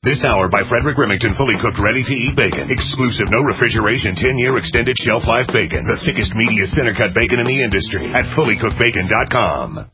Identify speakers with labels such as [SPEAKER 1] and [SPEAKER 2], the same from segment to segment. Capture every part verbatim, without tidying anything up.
[SPEAKER 1] This hour by Frederick Remington, fully cooked, ready-to-eat bacon. Exclusive, no refrigeration, ten-year extended shelf life bacon. The thickest, meatiest, center-cut bacon in the industry at fully cooked bacon dot com.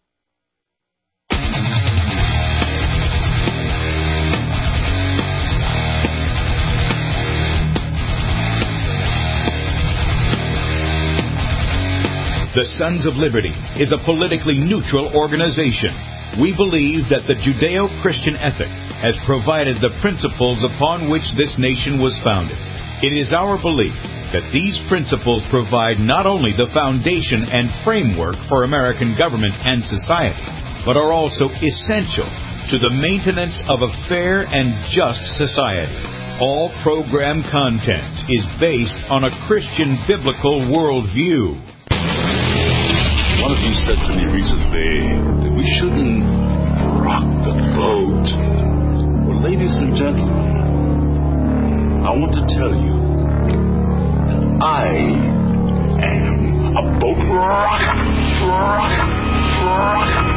[SPEAKER 2] The Sons of Liberty is a politically neutral organization. We believe that the Judeo-Christian ethic has provided the principles upon which this nation was founded. It is our belief that these principles provide not only the foundation and framework for American government and society, but are also essential to the maintenance of a fair and just society. All program content is based on a Christian biblical worldview.
[SPEAKER 3] One of you said to me recently that we shouldn't rock the boat. Well, ladies and gentlemen, I want to tell you that I am a boat rocker. Rocker. Rocker.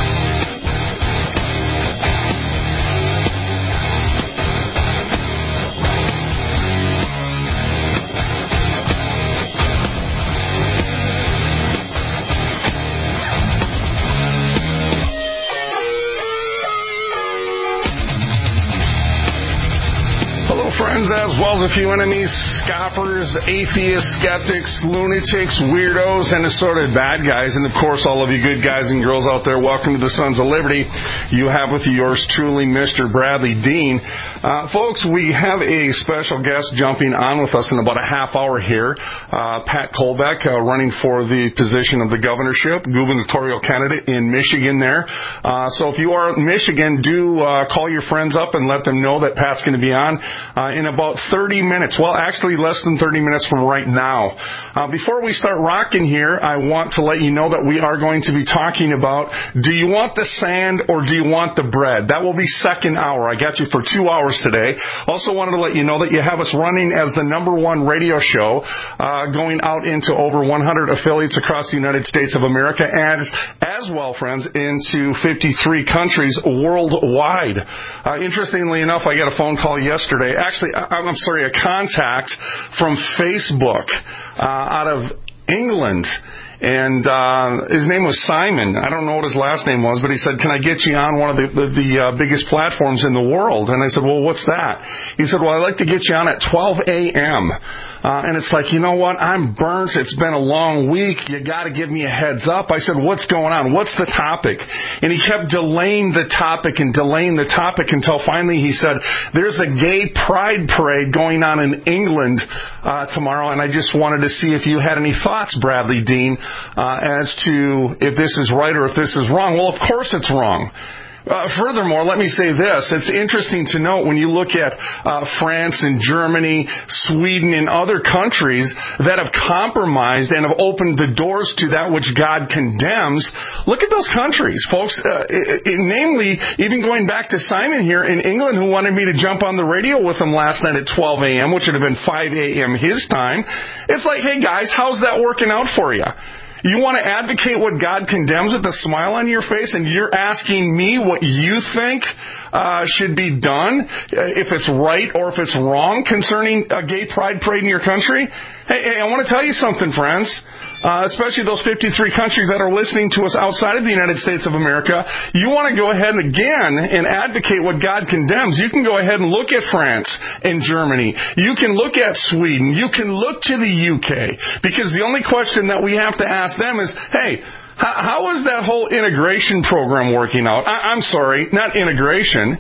[SPEAKER 4] Friends, as well as a few enemies, scoffers, atheists, skeptics, lunatics, weirdos, and assorted bad guys, and of course all of you good guys and girls out there, welcome to the Sons of Liberty. You have with you yours truly, Mister Bradley Dean. Uh, folks, we have a special guest jumping on with us in about a half hour here, uh, Pat Kolbeck, uh, running for the position of the governorship, gubernatorial candidate in Michigan there. Uh, so if you are in Michigan, do uh, call your friends up and let them know that Pat's going to be on Uh, in about thirty minutes. Well, actually less than thirty minutes from right now. Uh, before we start rocking here, I want to let you know that we are going to be talking about, do you want the sand or do you want the bread? That will be second hour. I got you for two hours today. Also wanted to let you know that you have us running as the number one radio show, uh, going out into over one hundred affiliates across the United States of America, and as well, friends, into fifty-three countries worldwide. Uh, interestingly enough, I got a phone call yesterday. Actually, I'm sorry, a contact from Facebook uh, out of England. And uh, his name was Simon. I don't know what his last name was, but he said, can I get you on one of the, the, the uh, biggest platforms in the world? And I said, well, what's that? He said, well, I'd like to get you on at twelve a.m. Uh, and it's like, you know what? I'm burnt. It's been a long week. You got to give me a heads up. I said, what's going on? What's the topic? And he kept delaying the topic and delaying the topic until finally he said, there's a gay pride parade going on in England uh, tomorrow, and I just wanted to see if you had any thoughts, Bradley Dean, uh, as to if this is right or if this is wrong. Well, of course it's wrong. Uh, furthermore, let me say this. It's interesting to note when you look at uh, France and Germany, Sweden, and other countries that have compromised and have opened the doors to that which God condemns. Look at those countries, folks. Uh, it, it, namely, even going back to Simon here in England, who wanted me to jump on the radio with him last night at twelve a.m., which would have been five a.m. his time. It's like, hey, guys, how's that working out for you? You want to advocate what God condemns with a smile on your face, and you're asking me what you think uh, should be done, uh, if it's right or if it's wrong concerning a gay pride parade in your country? Hey, hey I want to tell you something, friends. Uh, especially those fifty-three countries that are listening to us outside of the United States of America, you want to go ahead and again and advocate what God condemns. You can go ahead and look at France and Germany. You can look at Sweden. You can look to the U K. Because the only question that we have to ask them is, hey, how, how is that whole integration program working out? I, I'm sorry, not integration.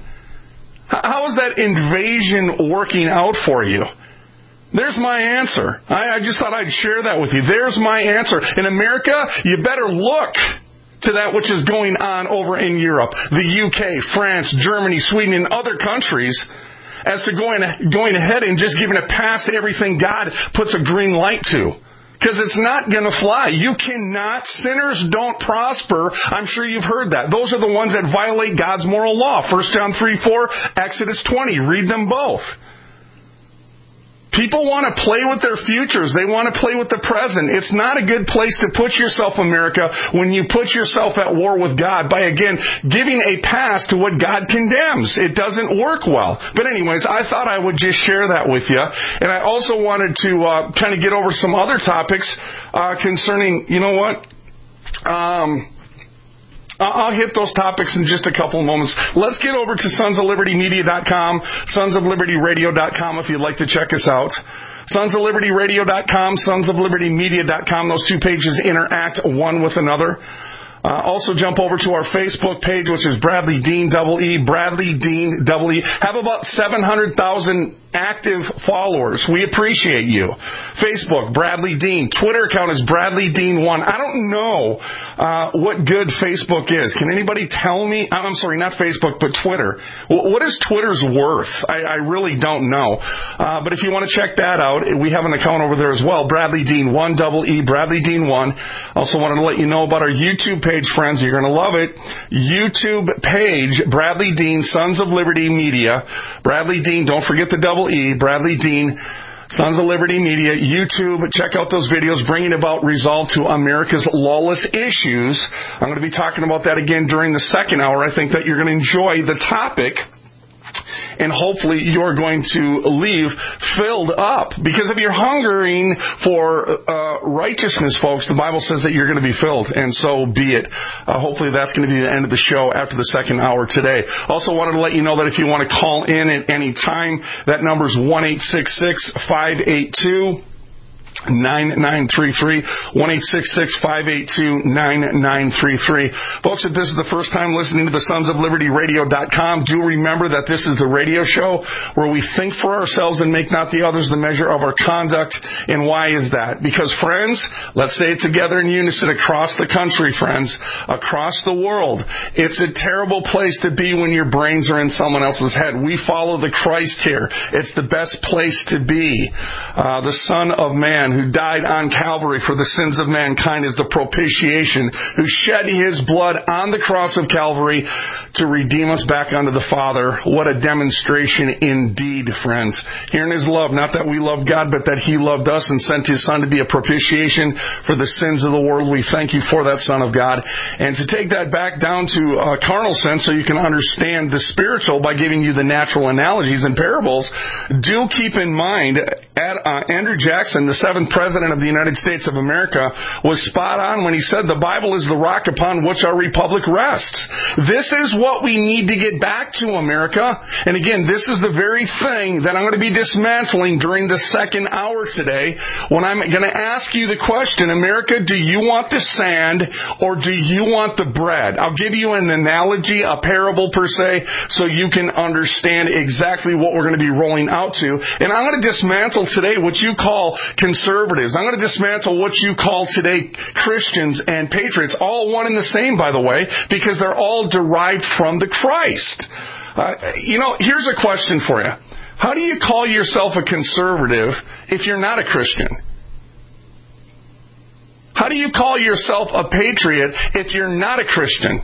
[SPEAKER 4] How is that invasion working out for you? There's my answer. I, I just thought I'd share that with you. There's my answer. In America, you better look to that which is going on over in Europe, the U K, France, Germany, Sweden, and other countries, as to going, going ahead and just giving a pass to everything God puts a green light to. Because it's not going to fly. You cannot. Sinners don't prosper. I'm sure you've heard that. Those are the ones that violate God's moral law. First John three four, Exodus twenty. Read them both. People want to play with their futures. They want to play with the present. It's not a good place to put yourself, America, when you put yourself at war with God by, again, giving a pass to what God condemns. It doesn't work well. But anyways, I thought I would just share that with you. And I also wanted to uh, kind of get over some other topics uh, concerning, you know what? Um... I'll hit those topics in just a couple of moments. Let's get over to sons of liberty media dot com, sons of liberty radio dot com if you'd like to check us out. sons of liberty radio dot com, sons of liberty media dot com. Those two pages interact one with another. Uh, also jump over to our Facebook page, which is Bradley Dean, double E, Bradley Dean, double E. Have about seven hundred thousand active followers. We appreciate you. Facebook, Bradley Dean. Twitter account is Bradley Dean one. I don't know uh, what good Facebook is. Can anybody tell me? I'm sorry, not Facebook, but Twitter. What is Twitter's worth? I, I really don't know. Uh, but if you want to check that out, we have an account over there as well. Bradley Dean one, double E, Bradley Dean one. Also wanted to let you know about our YouTube page, friends. You're going to love it. YouTube page, Bradley Dean, Sons of Liberty Media. Bradley Dean, don't forget the double E, Bradley Dean, Sons of Liberty Media, YouTube. Check out those videos bringing about resolve to America's lawless issues. I'm going to be talking about that again during the second hour. I think that you're going to enjoy the topic, and hopefully you're going to leave filled up. Because if you're hungering for uh, righteousness, folks, the Bible says that you're going to be filled, and so be it. Uh, hopefully that's going to be the end of the show after the second hour today. Also wanted to let you know that if you want to call in at any time, that number is one eight six six, five eight two, nine nine three three, one eight six six, five eight two, nine nine three three. Folks, if this is the first time listening to the sons of liberty radio dot com, do remember that this is the radio show where we think for ourselves and make not the others the measure of our conduct. And why is that? Because, friends, let's say it together in unison across the country, friends, across the world, it's a terrible place to be when your brains are in someone else's head. We follow the Christ here. It's the best place to be. Uh, the Son of Man, who died on Calvary for the sins of mankind, is the propitiation, who shed his blood on the cross of Calvary to redeem us back unto the Father. What a demonstration indeed, friends. Herein is love, not that we loved God, but that he loved us and sent his Son to be a propitiation for the sins of the world. We thank you for that, Son of God. And to take that back down to a carnal sense so you can understand the spiritual by giving you the natural analogies and parables, do keep in mind at, uh, Andrew Jackson, the seventh President of the United States of America, was spot on when he said the Bible is the rock upon which our republic rests. This is what we need to get back to, America. And again, this is the very thing that I'm going to be dismantling during the second hour today, when I'm going to ask you the question, America, do you want the sand or do you want the bread? I'll give you an analogy, a parable per se, so you can understand exactly what we're going to be rolling out to. And I'm going to dismantle today what you call conservatives. I'm going to dismantle what you call today Christians and patriots, all one and the same, by the way, because they're all derived from the Christ. Uh, you know, here's a question for you. How do you call yourself a conservative if you're not a Christian? How do you call yourself a patriot if you're not a Christian?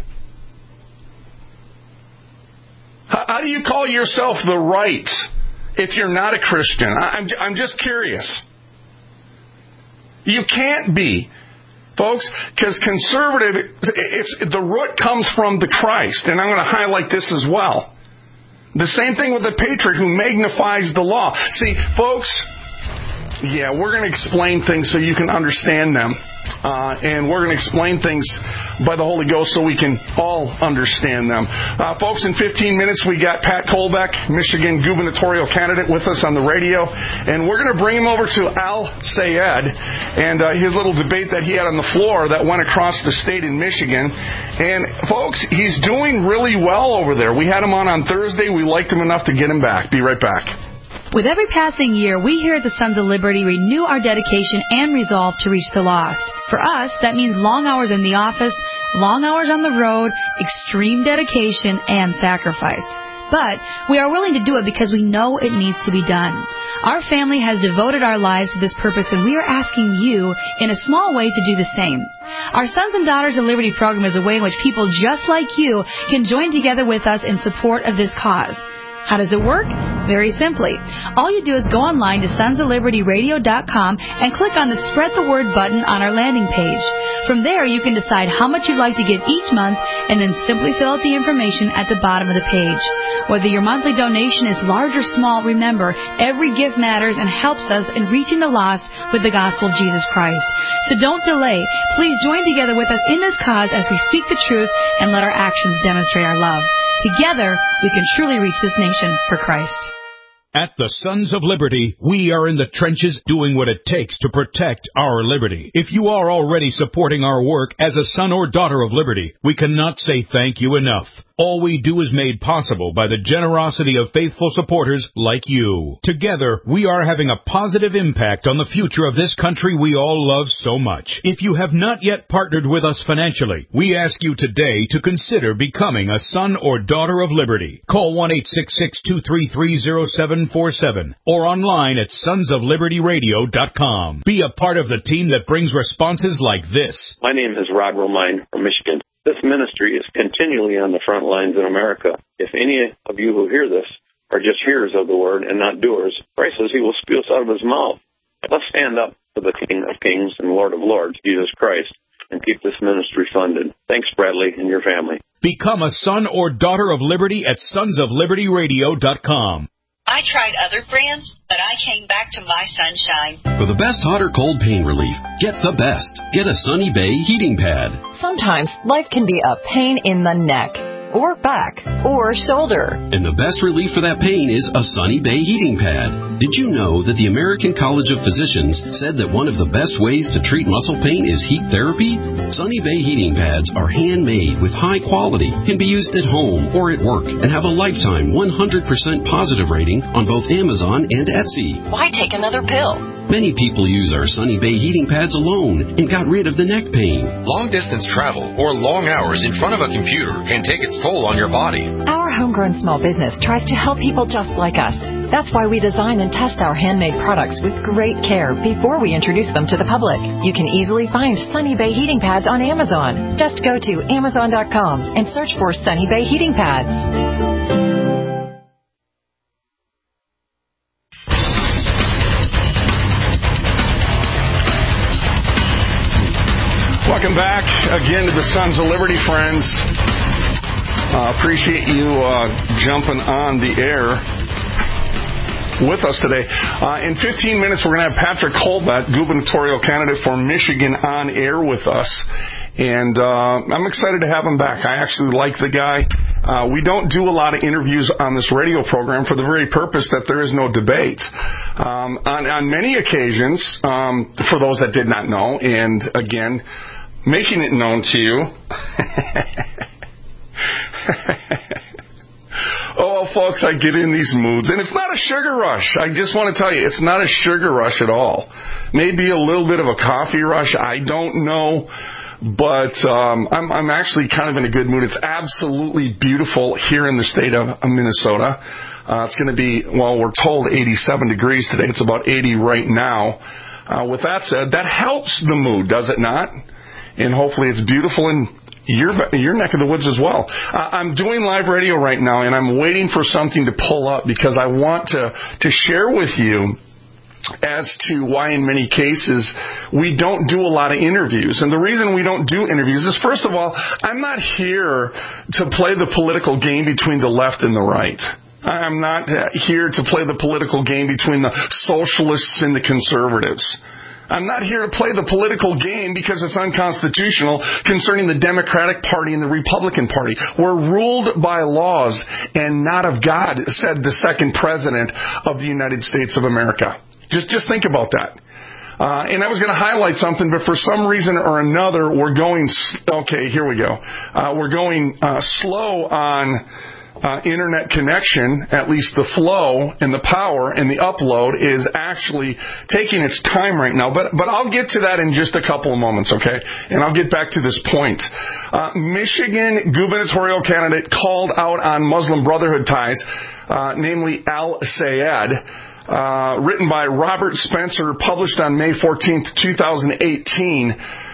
[SPEAKER 4] How, how do you call yourself the right if you're not a Christian? I'm, I'm just curious. You can't be, folks, because conservative, it's, the root comes from the Christ, and I'm going to highlight this as well. The same thing with the patriot who magnifies the law. See, folks, yeah, we're going to explain things so you can understand them. Uh, and we're going to explain things by the Holy Ghost so we can all understand them. Uh, folks, in fifteen minutes, we got Pat Colbeck, Michigan gubernatorial candidate, with us on the radio. And we're going to bring him over to Al Sayed and uh, his little debate that he had on the floor that went across the state in Michigan. And, folks, he's doing really well over there. We had him on on Thursday. We liked him enough to get him back. Be right back.
[SPEAKER 5] With every passing year, we here at the Sons of Liberty renew our dedication and resolve to reach the lost. For us, that means long hours in the office, long hours on the road, extreme dedication, and sacrifice. But we are willing to do it because we know it needs to be done. Our family has devoted our lives to this purpose, and we are asking you, in a small way, to do the same. Our Sons and Daughters of Liberty program is a way in which people just like you can join together with us in support of this cause. How does it work? Very simply, all you do is go online to sons of liberty radio dot com and click on the Spread the Word button on our landing page. From there, you can decide how much you'd like to give each month and then simply fill out the information at the bottom of the page. Whether your monthly donation is large or small, remember, every gift matters and helps us in reaching the lost with the gospel of Jesus Christ. So don't delay. Please join together with us in this cause as we speak the truth and let our actions demonstrate our love. Together, we can truly reach this nation for Christ.
[SPEAKER 2] At the Sons of Liberty, we are in the trenches doing what it takes to protect our liberty. If you are already supporting our work as a son or daughter of liberty, we cannot say thank you enough. All we do is made possible by the generosity of faithful supporters like you. Together, we are having a positive impact on the future of this country we all love so much. If you have not yet partnered with us financially, we ask you today to consider becoming a son or daughter of liberty. Call one eight six six, two three three, zero seven four seven or online at sons of liberty radio dot com. Be a part of the team that brings responses like this.
[SPEAKER 6] My name is Rod Romine from Michigan. This ministry is continually on the front lines in America. If any of you who hear this are just hearers of the word and not doers, Christ says he will spew us out of his mouth. Let's stand up for the King of Kings and Lord of Lords, Jesus Christ, and keep this ministry funded. Thanks, Bradley, and your family.
[SPEAKER 2] Become a son or daughter of liberty at sons of liberty radio dot com.
[SPEAKER 7] I tried other brands, but I came back to my Sunshine.
[SPEAKER 8] For the best hot or cold pain relief, get the best. Get a Sunny Bay heating pad.
[SPEAKER 9] Sometimes life can be a pain in the neck, or back, or shoulder.
[SPEAKER 8] And the best relief for that pain is a Sunny Bay heating pad. Did you know that the American College of Physicians said that one of the best ways to treat muscle pain is heat therapy? Sunny Bay heating pads are handmade with high quality, can be used at home or at work, and have a lifetime one hundred percent positive rating on both Amazon and Etsy.
[SPEAKER 9] Why take another pill?
[SPEAKER 8] Many people use our Sunny Bay heating pads alone and got rid of the neck pain.
[SPEAKER 10] Long-distance travel or long hours in front of a computer can take its toll on your body.
[SPEAKER 9] Our homegrown small business tries to help people just like us. That's why we design and test our handmade products with great care before we introduce them to the public. You can easily find Sunny Bay heating pads on Amazon. Just go to amazon dot com and search for Sunny Bay heating pads.
[SPEAKER 4] Welcome back again to the Sons of Liberty, friends. Uh, appreciate you uh, jumping on the air with us today. Uh, in fifteen minutes, we're going to have Patrick Colbert, gubernatorial candidate for Michigan, on air with us. And uh, I'm excited to have him back. I actually like the guy. Uh, we don't do a lot of interviews on this radio program for the very purpose that there is no debate. Um, on, on many occasions, um, for those that did not know, and again, making it known to you. Oh, folks, I get in these moods, and it's not a sugar rush. I just want to tell you, it's not a sugar rush at all. Maybe a little bit of a coffee rush. I don't know. But um, I'm, I'm actually kind of in a good mood. It's absolutely beautiful here in the state of Minnesota. Uh, it's going to be, well, we're told eighty-seven degrees today. It's about eighty right now. Uh, with that said, that helps the mood, does it not? And hopefully it's beautiful in your your neck of the woods as well. Uh, I'm doing live radio right now, and I'm waiting for something to pull up because I want to, to share with you as to why in many cases we don't do a lot of interviews. And the reason we don't do interviews is, first of all, I'm not here to play the political game between the left and the right. I'm not here to play the political game between the socialists and the conservatives. I'm not here to play the political game because it's unconstitutional concerning the Democratic Party and the Republican Party. We're ruled by laws and not of God, said the second president of the United States of America. Just just think about that. Uh, and I was going to highlight something, but for some reason or another, we're going, okay, here we go. Uh, we're going uh, slow on uh, internet connection, at least the flow and the power and the upload is actually taking its time right now. But but I'll get to that in just a couple of moments, okay? And I'll get back to this point. Uh, Michigan gubernatorial candidate called out on Muslim Brotherhood ties, uh, namely Al-Sayed. Uh, written by Robert Spencer, published on May fourteenth, twenty eighteen.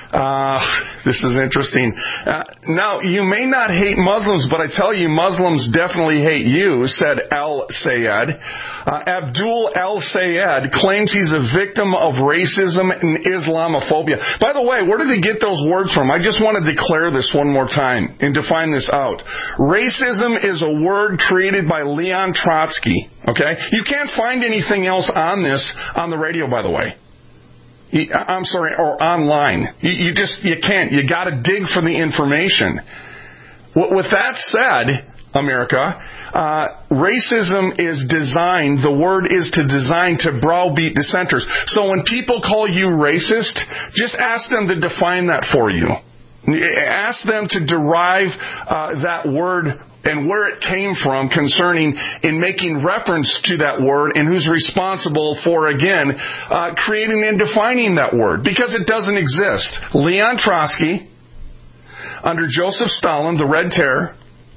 [SPEAKER 4] Uh, this is interesting. Uh, now, you may not hate Muslims, but I tell you, Muslims definitely hate you, said Al-Sayed. Uh, Abdul Al-Sayed claims he's a victim of racism and Islamophobia. By the way, where did he get those words from? I just want to declare this one more time and define this out. Racism is a word created by Leon Trotsky, okay? You can't find anything else on this on the radio, by the way. I'm sorry, or online. You, you just, you can't. You got to dig for the information. With that said, America, uh, racism is designed, the word is to design to browbeat dissenters. So when people call you racist, just ask them to define that for you. Ask them to derive uh, that word and where it came from concerning in making reference to that word and who's responsible for, again, uh, creating and defining that word. Because it doesn't exist. Leon Trotsky, under Joseph Stalin, the Red Terror,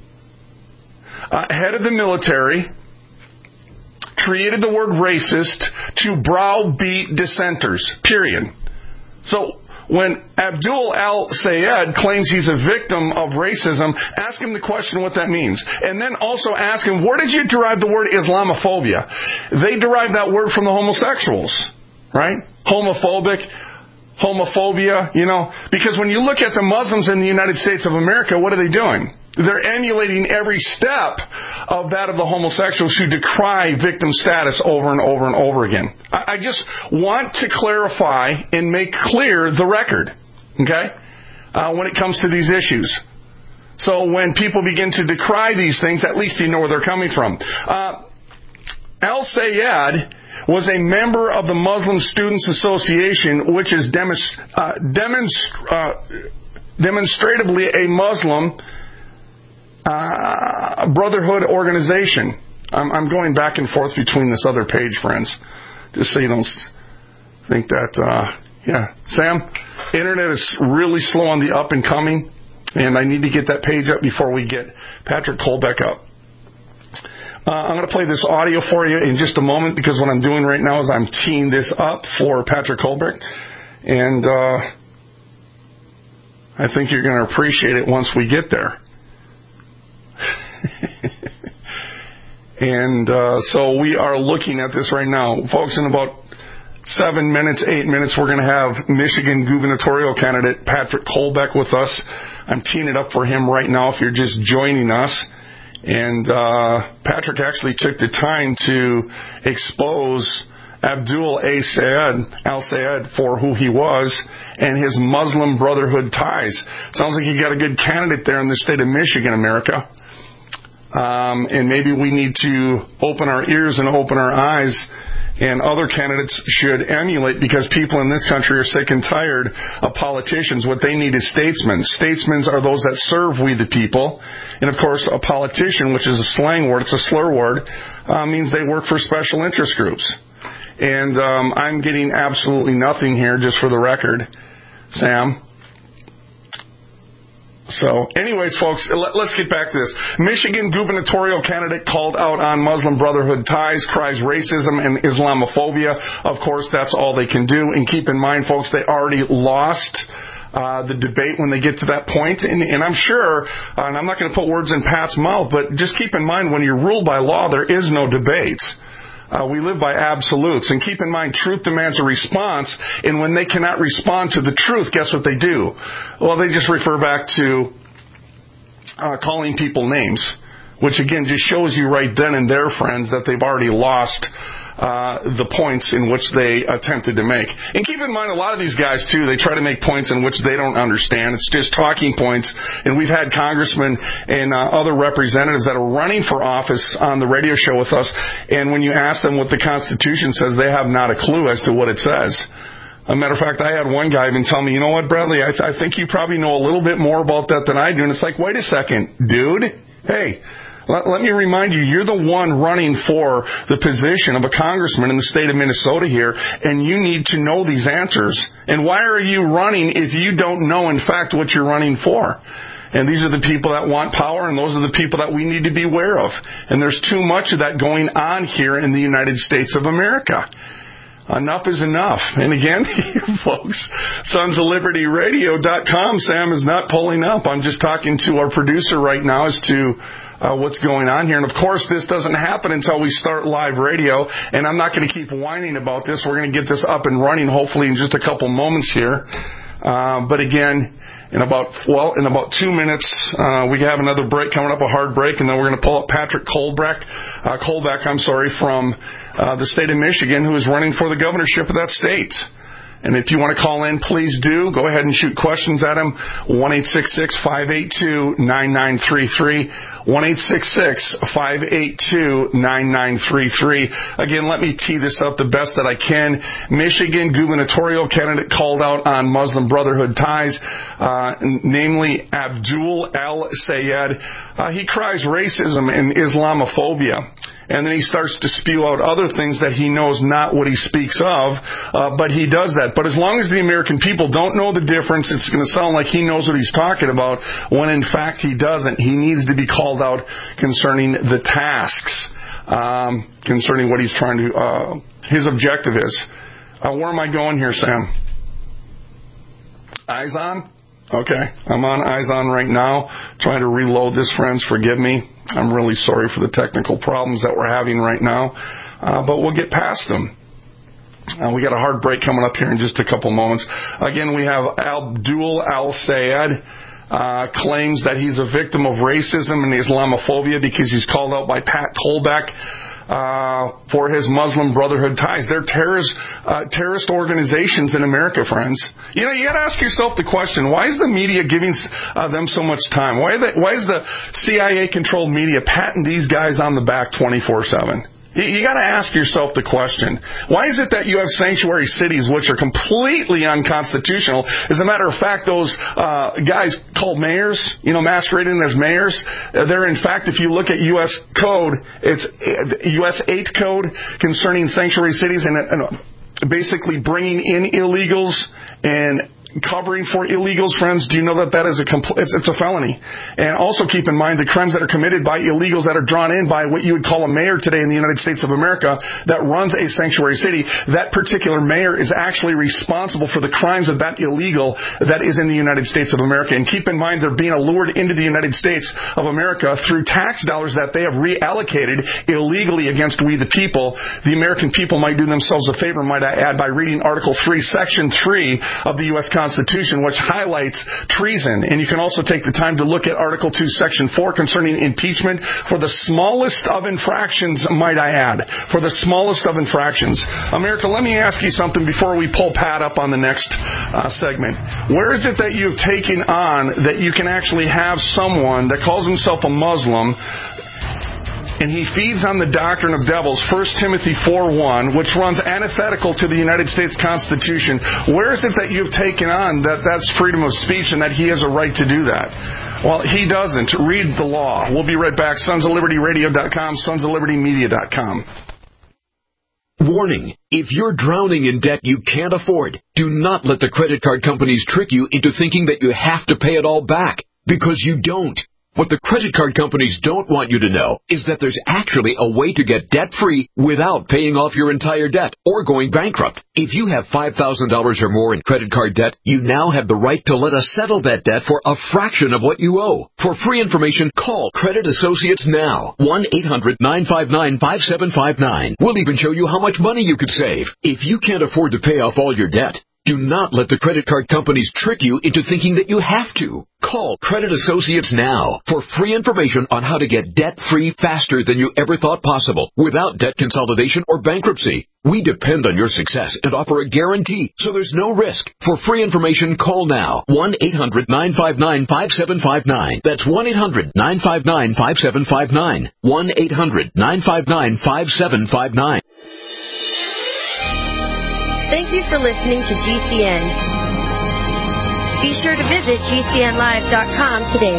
[SPEAKER 4] uh, head of the military, created the word racist to browbeat dissenters, period. So, when Abdul Al-Sayed claims he's a victim of racism, ask him the question what that means. And then also ask him, where did you derive the word Islamophobia? They derive that word from the homosexuals, right? Homophobic, homophobia, you know. Because when you look at the Muslims in the United States of America, what are they doing? They're emulating every step of that of the homosexuals who decry victim status over and over and over again. I, I just want to clarify and make clear the record, okay, uh, when it comes to these issues. So when people begin to decry these things, at least you know where they're coming from. Uh, Al-Sayed was a member of the Muslim Students Association, which is demonst- uh, demonst- uh, demonstratively a Muslim Uh, brotherhood organization. I'm, I'm going back and forth between this other page, friends, just so you don't think that, uh, yeah. Sam, internet is really slow on the up and coming, and I need to get that page up before we get Patrick Kolbeck up. Uh, I'm going to play this audio for you in just a moment, because what I'm doing right now is I'm teeing this up for Patrick Kolbeck, and uh, I think you're going to appreciate it once we get there. And uh, so we are looking at this right now. Folks, in about seven minutes, eight minutes, we're going to have Michigan gubernatorial candidate Patrick Kolbeck with us. I'm teeing it up for him right now if you're just joining us. And uh, Patrick actually took the time to expose Abdul Al-Sayed, Al-Sayed for who he was and his Muslim Brotherhood ties. Sounds like you got a good candidate there in the state of Michigan, America. Um, and maybe we need to open our ears and open our eyes, and other candidates should emulate, because people in this country are sick and tired of politicians. What they need is statesmen. Statesmen are those that serve we the people. And of course, a politician, which is a slang word, it's a slur word, uh, means they work for special interest groups. And um, I'm getting absolutely nothing here, just for the record, Sam. So, anyways, folks, let's get back to this. Michigan gubernatorial candidate called out on Muslim Brotherhood ties, cries racism and Islamophobia. Of course, that's all they can do. And keep in mind, folks, they already lost uh, the debate when they get to that point. And, and I'm sure, uh, and I'm not going to put words in Pat's mouth, but just keep in mind, when you're ruled by law, there is no debate. Uh, we live by absolutes. And keep in mind, truth demands a response. And when they cannot respond to the truth, guess what they do? Well, they just refer back to uh, calling people names, which again just shows you right then and there, friends, that they've already lost uh, the points in which they attempted to make. And keep in mind, a lot of these guys, too, they try to make points in which they don't understand. It's just talking points. And we've had congressmen and uh, other representatives that are running for office on the radio show with us, and when you ask them what the Constitution says, they have not a clue as to what it says. As a matter of fact, I had one guy even tell me, you know what, Bradley, I, th- I think you probably know a little bit more about that than I do. And it's like, wait a second, dude. Hey, let, let me remind you, you're the one running for the position of a congressman in the state of Minnesota here, and you need to know these answers. And why are you running if you don't know, in fact, what you're running for? And these are the people that want power, and those are the people that we need to be aware of. And there's too much of that going on here in the United States of America. enough is enough. And again, folks, sons of liberty radio dot com. Sam is not pulling up. I'm just talking to our producer right now as to uh, what's going on here. And, of course, this doesn't happen until we start live radio. And I'm not going to keep whining about this. We're going to get this up and running, hopefully, in just a couple moments here. Uh, but, again, in about, well, in about two minutes, uh, we have another break coming up, a hard break, and then we're going to pull up Patrick Kolbeck, uh, Kolbeck, I'm sorry, from uh, the state of Michigan, who is running for the governorship of that state. And if you want to call in, please do. Go ahead and shoot questions at him. one eight six six, five eight two, nine nine three three. one eight six six, five eight two, nine nine three three. Again, let me tee this up the best that I can. Michigan gubernatorial candidate called out on Muslim Brotherhood ties, uh, namely Abdul Al-Sayed. Uh, he cries racism and Islamophobia. And then he starts to spew out other things that he knows not what he speaks of, uh, but he does that. But as long as the American people don't know the difference, it's going to sound like he knows what he's talking about, when in fact he doesn't. He needs to be called out concerning the tasks, um, concerning what he's trying to, uh, his objective is. Uh, where am I going here, Sam? Eyes on? Okay, I'm on Eyes On right now, trying to reload this, friends. Forgive me. I'm really sorry for the technical problems that we're having right now, uh, but we'll get past them. Uh, we got a hard break coming up here in just a couple moments. Again, we have Abdul Al-Sayed. Uh, claims that he's a victim of racism and Islamophobia because he's called out by Pat Kolbeck Uh, for his Muslim Brotherhood ties. They're terrorist, uh, terrorist organizations in America, friends. You know, you got to ask yourself the question, why is the media giving uh, them so much time? Why, they, why is the C I A-controlled media patting these guys on the back twenty-four seven? You, you got to ask yourself the question, why is it that you have sanctuary cities which are completely unconstitutional? As a matter of fact, those uh, guys called mayors, you know, masquerading as mayors, uh, they're in fact, if you look at U S code, it's uh, U S eight code concerning sanctuary cities and, and uh, basically bringing in illegals and covering for illegals, friends. Do you know that that is a compl- it's, it's a felony? And also keep in mind the crimes that are committed by illegals that are drawn in by what you would call a mayor today in the United States of America that runs a sanctuary city. That particular mayor is actually responsible for the crimes of that illegal that is in the United States of America. And keep in mind they're being allured into the United States of America through tax dollars that they have reallocated illegally against we the people. The American people might do themselves a favor, might I add, by reading Article three, Section three of the U S Constitution, which highlights treason. And you can also take the time to look at Article two, Section four concerning impeachment for the smallest of infractions, might I add. For the smallest of infractions. America, let me ask you something before we pull Pat up on the next uh, segment. Where is it that you've taken on that you can actually have someone that calls himself a Muslim and he feeds on the doctrine of devils, First Timothy four one, which runs antithetical to the United States Constitution? Where is it that you've taken on that that's freedom of speech and that he has a right to do that? Well, he doesn't. Read the law. We'll be right back. sons of liberty radio dot com, sons of liberty media dot com.
[SPEAKER 8] Warning, if you're drowning in debt you can't afford, do not let the credit card companies trick you into thinking that you have to pay it all back, because you don't. What the credit card companies don't want you to know is that there's actually a way to get debt-free without paying off your entire debt or going bankrupt. If you have five thousand dollars or more in credit card debt, you now have the right to let us settle that debt for a fraction of what you owe. For free information, call Credit Associates now. one eight hundred nine five nine five seven five nine. We'll even show you how much money you could save. If you can't afford to pay off all your debt, do not let the credit card companies trick you into thinking that you have to. Call Credit Associates now for free information on how to get debt-free faster than you ever thought possible without debt consolidation or bankruptcy. We depend on your success and offer a guarantee, so there's no risk. For free information, call now. one eight hundred nine five nine five seven five nine. That's one eight hundred nine five nine five seven five nine. one eight hundred nine five nine five seven five nine.
[SPEAKER 11] Thank you for listening to G C N. Be sure to visit G C N live dot com today.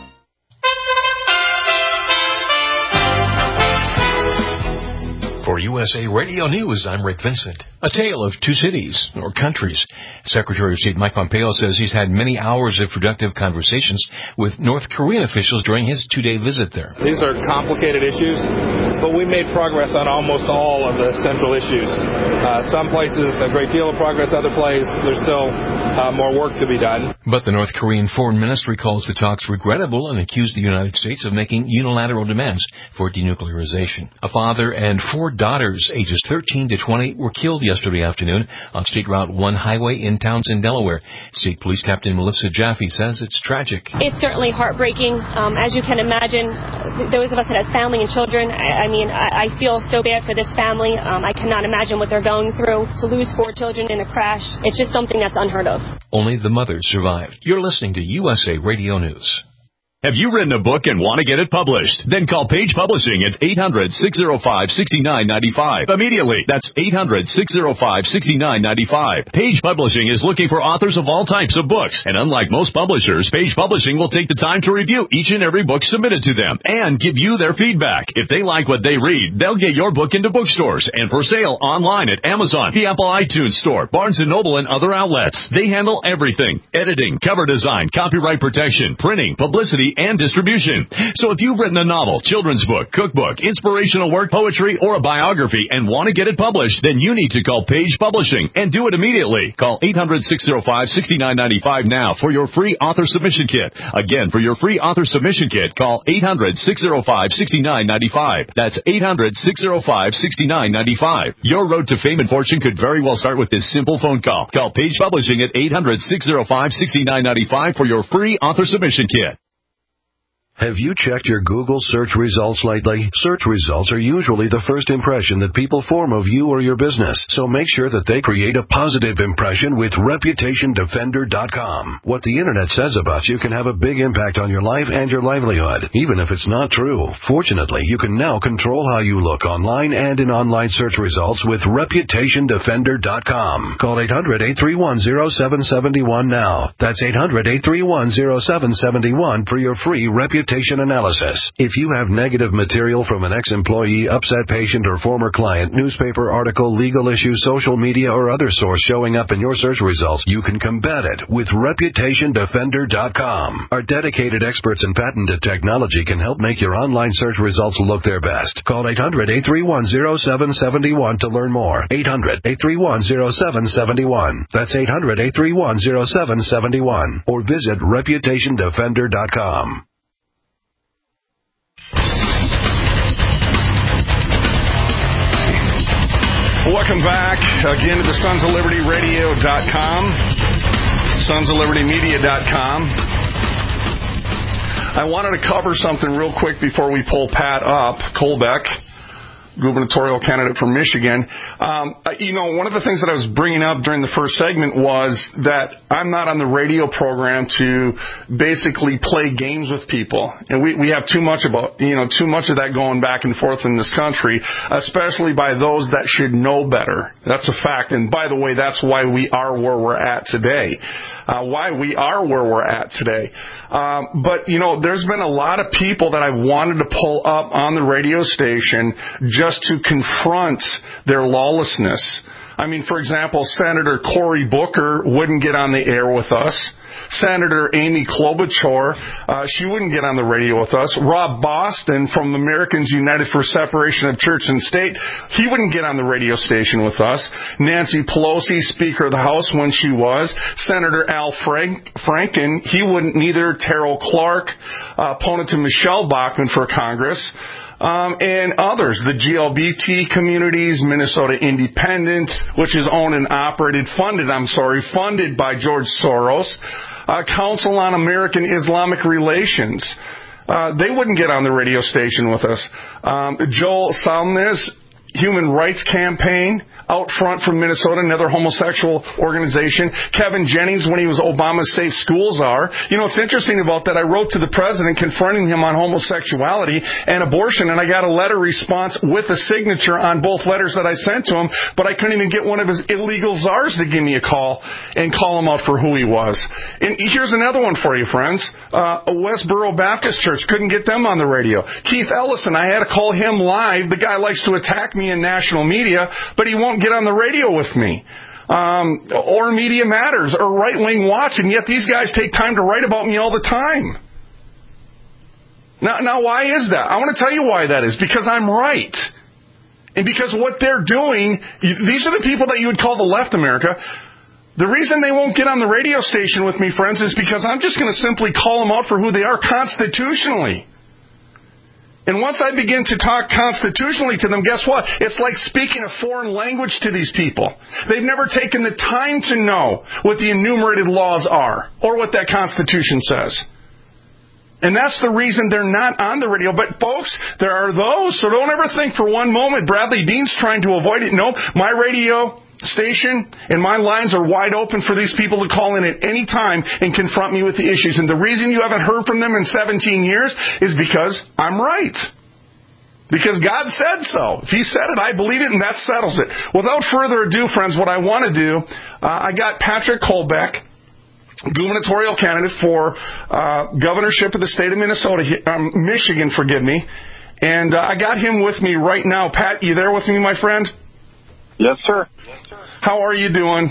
[SPEAKER 1] For U
[SPEAKER 12] U S A Radio News, I'm Rick Vincent.
[SPEAKER 13] A tale of two cities, or countries. Secretary of State Mike Pompeo says he's had many hours of productive conversations with North Korean officials during his two-day visit there.
[SPEAKER 14] These are complicated issues, but we made progress on almost all of the central issues. Uh, some places, a great deal of progress. Other places, there's still uh, more work to be done.
[SPEAKER 13] But the North Korean Foreign Ministry calls the talks regrettable and accused the United States of making unilateral demands for denuclearization. A father and four daughters, ages thirteen to twenty, were killed yesterday afternoon on State Route one highway in Townsend, Delaware. State Police Captain Melissa Jaffe says it's tragic.
[SPEAKER 15] It's certainly heartbreaking. Um, as you can imagine, those of us that have family and children, I, I mean, I, I feel so bad for this family. Um, I cannot imagine what they're going through. To lose four children in a crash, it's just something that's unheard of.
[SPEAKER 13] Only the mothers survived. You're listening to U S A Radio News.
[SPEAKER 16] Have you written a book and want to get it published? Then call Page Publishing at eight hundred, six oh five, six nine nine five. Immediately. That's eight hundred, six oh five, six nine nine five. Page Publishing is looking for authors of all types of books. And unlike most publishers, Page Publishing will take the time to review each and every book submitted to them and give you their feedback. If they like what they read, they'll get your book into bookstores and for sale online at Amazon, the Apple iTunes Store, Barnes and Noble, and other outlets. They handle everything: editing, cover design, copyright protection, printing, publicity, and distribution. So if you've written a novel, children's book, cookbook, inspirational work, poetry, or a biography and want to get it published, then you need to call Page Publishing and do it immediately. Call eight hundred, six oh five, six nine nine five now for your free author submission kit. Again, for your free author submission kit, call eight hundred, six oh five, six nine nine five. That's eight hundred, six oh five, six nine nine five. Your road to fame and fortune could very well start with this simple phone call. Call Page Publishing at eight hundred, six oh five, six nine nine five for your free author submission kit.
[SPEAKER 17] Have you checked your Google search results lately? Search results are usually the first impression that people form of you or your business, so make sure that they create a positive impression with Reputation Defender dot com. What the Internet says about you can have a big impact on your life and your livelihood, even if it's not true. Fortunately, you can now control how you look online and in online search results with Reputation Defender dot com. Call eight hundred, eight three one, oh seven seven one now. That's eight hundred, eight three one, oh seven seven one for your free Reputation analysis. If you have negative material from an ex-employee, upset patient, or former client, newspaper article, legal issue, social media, or other source showing up in your search results, you can combat it with Reputation Defender dot com. Our dedicated experts in patented technology can help make your online search results look their best. Call eight hundred, eight three one, oh seven seven one to learn more. eight hundred, eight three one, oh seven seven one. That's eight hundred, eight three one, oh seven seven one. Or visit Reputation Defender dot com.
[SPEAKER 4] Welcome back again to the Sons of Liberty Radio dot com, Sons of Liberty Media dot com. I wanted to cover something real quick before we pull Pat up, Colbeck, gubernatorial candidate from Michigan. Um, you know, one of the things that I was bringing up during the first segment was that I'm not on the radio program to basically play games with people. And we, we have too much about, you know, too much of that going back and forth in this country, especially by those that should know better. That's a fact. And by the way, that's why we are where we're at today. Uh, why we are where we're at today. Um, but, you know, there's been a lot of people that I wanted to pull up on the radio station just to confront their lawlessness. I mean, for example, Senator Cory Booker wouldn't get on the air with us. Senator Amy Klobuchar, uh, she wouldn't get on the radio with us. Rob Boston from Americans United for Separation of Church and State, he wouldn't get on the radio station with us. Nancy Pelosi, Speaker of the House when she was. Senator Al Frank- Franken, he wouldn't neither. Terrell Clark, uh, opponent to Michelle Bachmann for Congress. Um, and others, the G L B T communities, Minnesota Independent, which is owned and operated, funded, I'm sorry, funded by George Soros, uh, Council on American Islamic Relations. Uh, they wouldn't get on the radio station with us. Um, Joel Salnes, Human Rights Campaign, out front from Minnesota, another homosexual organization. Kevin Jennings, when he was Obama's Safe Schools Czar. You know, it's interesting about that. I wrote to the president confronting him on homosexuality and abortion, and I got a letter response with a signature on both letters that I sent to him, but I couldn't even get one of his illegal czars to give me a call and call him out for who he was. And here's another one for you, friends. Uh, Westboro Baptist Church, couldn't get them on the radio. Keith Ellison, I had to call him live. The guy likes to attack me me in national media, but he won't get on the radio with me. Um, or Media Matters, or Right Wing Watch, and yet these guys take time to write about me all the time. Now, now why is that? I want to tell you why that is. Because I'm right. And because what they're doing, these are the people that you would call the left, America. The reason they won't get on the radio station with me, friends, is because I'm just going to simply call them out for who they are constitutionally. And once I begin to talk constitutionally to them, guess what? It's like speaking a foreign language to these people. They've never taken the time to know what the enumerated laws are or what that Constitution says. And that's the reason they're not on the radio. But folks, there are those, so don't ever think for one moment Bradley Dean's trying to avoid it. No, my radio station and my lines are wide open for these people to call in at any time and confront me with the issues. And the reason you haven't heard from them in seventeen years is because I'm right. Because God said so. If He said it, I believe it, and that settles it. Without further ado, friends, what I want to do, uh, I got Patrick Kolbeck, gubernatorial candidate for uh, governorship of the state of Minnesota, um, Michigan, forgive me. And uh, I got him with me right now. Pat, you there with me, my friend?
[SPEAKER 18] Yes, sir.
[SPEAKER 4] How are you doing?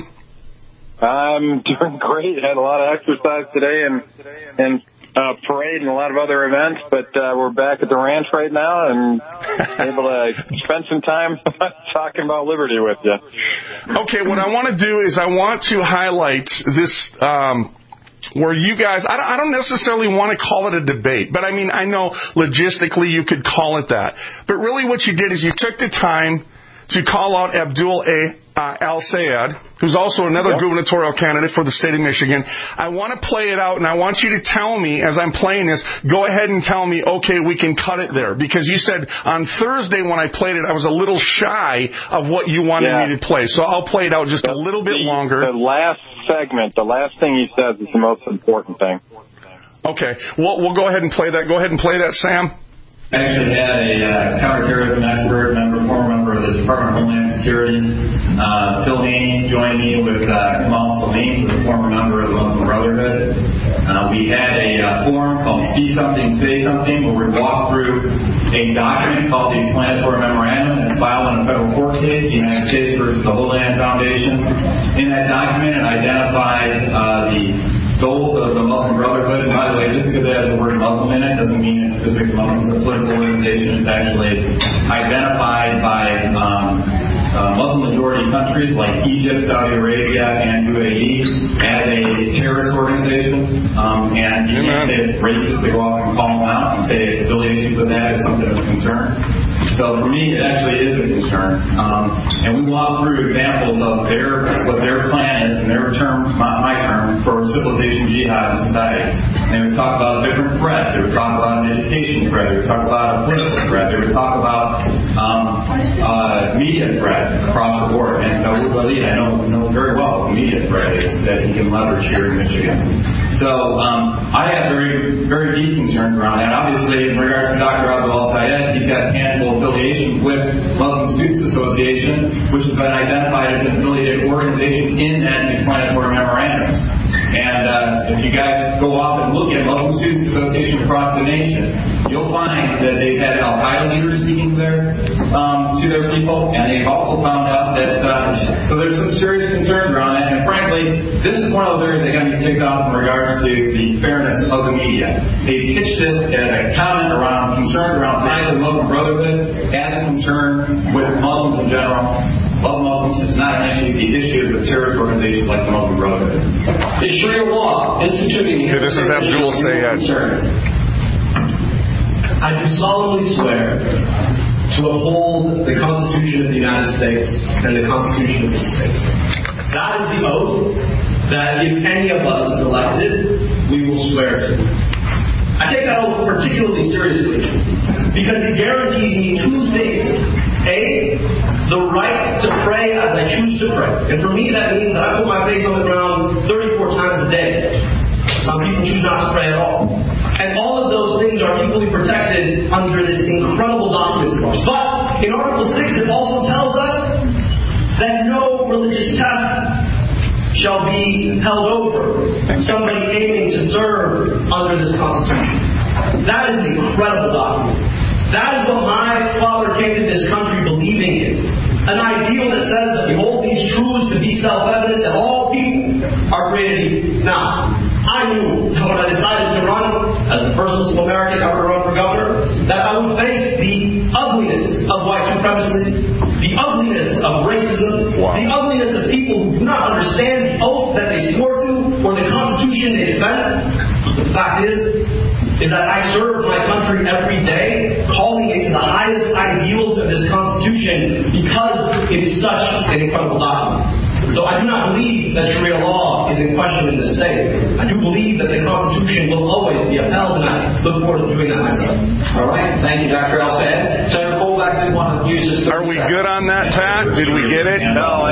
[SPEAKER 18] I'm doing great. Had a lot of exercise today and and uh, parade and a lot of other events, but uh, we're back at the ranch right now and able to spend some time talking about liberty with you.
[SPEAKER 4] Okay, what I want to do is I want to highlight this um, where you guys, I don't, I don't necessarily want to call it a debate, but I mean, I know logistically you could call it that. But really what you did is you took the time to call out Abdul A. Uh, Al-Sayed, who's also another yep. gubernatorial candidate for the state of Michigan. I want to play it out, and I want you to tell me, as I'm playing this, go ahead and tell me, okay, we can cut it there. Because you said on Thursday when I played it, I was a little shy of what you wanted yeah. me to play. So I'll play it out just a little bit
[SPEAKER 18] the,
[SPEAKER 4] longer.
[SPEAKER 18] The last segment, the last thing he says is the most important thing.
[SPEAKER 4] Okay, well, we'll go ahead and play that. Go ahead and play that, Sam.
[SPEAKER 19] I actually had a uh, counterterrorism expert, member, former member of the Department of Homeland Security, uh, Phil Haney, join me with uh, Kamal Salim, the former member of the Muslim Brotherhood. Uh, we had a uh, forum called See Something, Say Something, where we walked through a document called the Explanatory Memorandum that's filed in a federal court case, the United States versus the Whole Land Foundation. In that document, it identified uh, the souls of the Muslim Brotherhood. And by the way, just because it has the word Muslim in it doesn't mean it's specific to Muslims. It's a political organization. It's actually identified by um, uh, Muslim-majority countries like Egypt, Saudi Arabia, and U A E as a terrorist organization. Um, and you can't say it's racist to go off and call them out and say its affiliation with that is something of concern. So for me, it actually is a concern. Um, and we walk through examples of their what their plan is and their term, my, my term, for civilization jihad in society. And they would talk about a different threat. They would talk about an education threat. They would talk about a political threat. They would talk about um, uh, media threat across the board. And Dawood Walid, I know, know very well what the media threat is that he can leverage here in Michigan. So um, I have very, very deep concerns around that. Obviously, in regards to Doctor Abdul Al-Sayed, he's got a handful of affiliations with Muslim Students Association, which has been identified as an affiliated organization in that explanatory memorandum. And uh, if you guys go off and look at Muslim Students Association across the nation, you'll find that they've had Al-Qaeda leaders speaking to their um, to their people, and they've also found out that uh, so there's some serious concerns around that. And frankly, this is one of those areas that got me ticked off in regards to the fairness of the media. They pitched this as a comment around concern around ties to the Muslim Brotherhood as a concern with Muslims in general. Love Muslims is not an issue. The issue is with terrorist organizations like the Muslim Brotherhood. Is Sharia law instituting
[SPEAKER 4] here? This is Abdul Sayed.
[SPEAKER 19] I do solemnly swear to uphold the Constitution of the United States and the Constitution of this state. That is the oath that if any of us is elected, we will swear to. I take that oath particularly seriously because it guarantees me two things. A, the right to pray as I choose to pray. And for me, that means that I put my face on the ground thirty-four times a day. Some people choose not to pray at all. And all of those things are equally protected under this incredible document of ours. But in Article six, it also tells us that no religious test shall be held over somebody aiming to serve under this Constitution. That is an incredible document. That is what my father came to this country believing.
[SPEAKER 20] believing in. An ideal that says that we hold these truths to be self-evident that all people are created. Now, I knew when I decided to run as the first Muslim American ever to run for governor that I would face the ugliness of white supremacy, the ugliness of racism, wow. the ugliness of people who do not understand the oath that they swore to or the Constitution they defend. The fact is, is that I serve my country every day, calling it to the highest ideals of this Constitution because it is such an incredible document. So I do not believe that Sharia law is in question in this state. I do believe that the Constitution will always be upheld, and I look forward to doing that myself. All right. Thank you, Doctor El-Sayed. Senator Colbeck did want to use this.
[SPEAKER 4] Are we good on that, Pat? Did we get it?
[SPEAKER 20] No.